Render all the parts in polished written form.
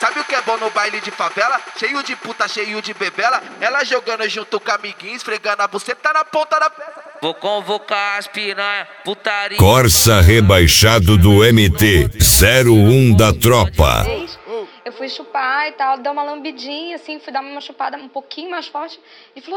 Sabe o que é bom no baile de favela? Cheio de puta, cheio de bebela. Ela jogando junto com amiguinhos, esfregando a buceta na ponta da peça. Vou convocar as piranha, putaria. Corsa rebaixado do MT-01 da tropa. Eu fui chupar e tal, deu uma lambidinha, assim, fui dar uma chupada um pouquinho mais forte e falou,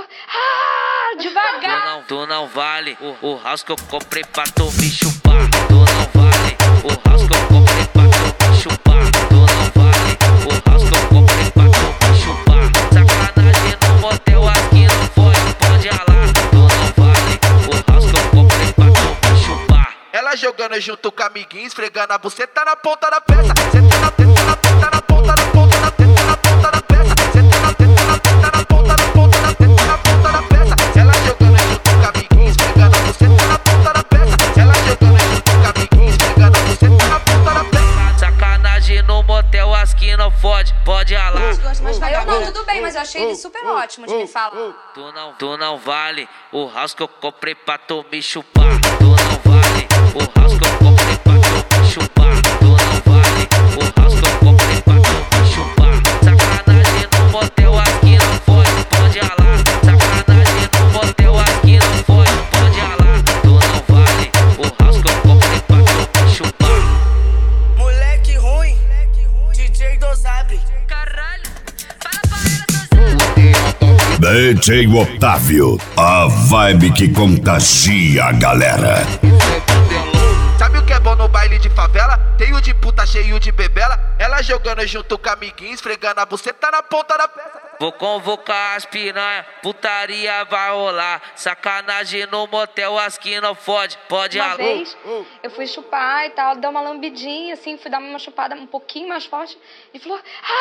devagar. Tu não vale o house que eu comprei pra tu me chupar. Tu não vale o house que eu comprei pra tu me chupar. Tu não vale o house que eu comprei pra tu me chupar. Sacanagem no motel aqui não pode ralar. Tu não vale o house que eu comprei pra tu me chupar. Ela jogando junto com amiguinhos, esfregando a buceta na ponta da peça. Senta na teta, na teta, na ponta da teta, na ponta da peça. Senta na teta, na teta, na ponta da teta, na ponta da peça. Ela jogando junto com amiguinhos, esfregando a buceta na ponta da peça. Ela jogando junto com amiguinhos, esfregando a buceta na ponta da peça. Sacanagem no motel, as que não pode ralar. Aí eu não, tudo bem, mas eu achei ele super ótimo de me falar. Tu não vale o house que eu comprei pra tu me chupar. Tu não vale o house que eu comprei pra tu me chupar. Tu não vale o house que eu comprei pra tu me chupar. Sacanagem no motel, aqui não pode ralar. Sacanagem no motel, aqui não pode ralar. Tu não vale o house que eu comprei pra tu me chupar. Moleque ruim, DJ Dosabre. Caralho, fala pra ela, DJ Otávio, a vibe que contagia a galera. Sabe o que é bom no baile de favela? Cheio de puta, cheio de bebela. Ela jogando junto com amiguinhos, esfregando a buceta na ponta da peça. Vou convocar as piranha, putaria vai rolar. Sacanagem no motel, as que não pode uma ralar. vez, eu fui chupar e tal, deu uma lambidinha, assim, fui dar uma chupada um pouquinho mais forte e falou,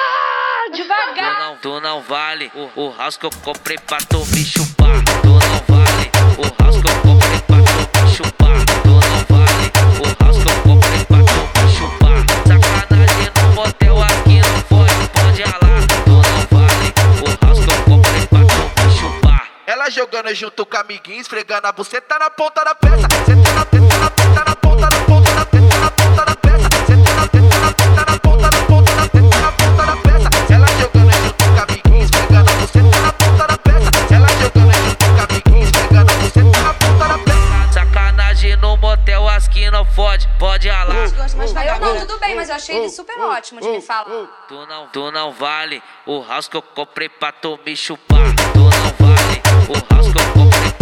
devagar. Tu não vale o house que eu comprei pra tu me chupar. Tu não vale o house que eu comprei pra tu me chupar. Tu não vale o house que eu comprei pra tu me chupar. Sacanagem no motel, aqui não pode ralar. Tu não vale o house que eu comprei pra tu me chupar. Ela jogando junto com amiguinhos, esfregando a buceta na ponta da peça. Senta na teta, na teta, na ponta da teta, na ponta da peça. Senta na teta, na teta, na ponta da teta, na ponta da peça. Ela jogando junto com amiguinhos, esfregando a buceta na ponta da peça. Ela jogando junto com amiguinhos, esfregando a buceta na ponta da peça. Sacanagem no motel, as que não pode ralar. Aí eu não, tudo bem, mas eu achei ele super ótimo de me falar. Tu não vale o house que eu comprei pra tu me chupar. Tu não vale o house que eu comprei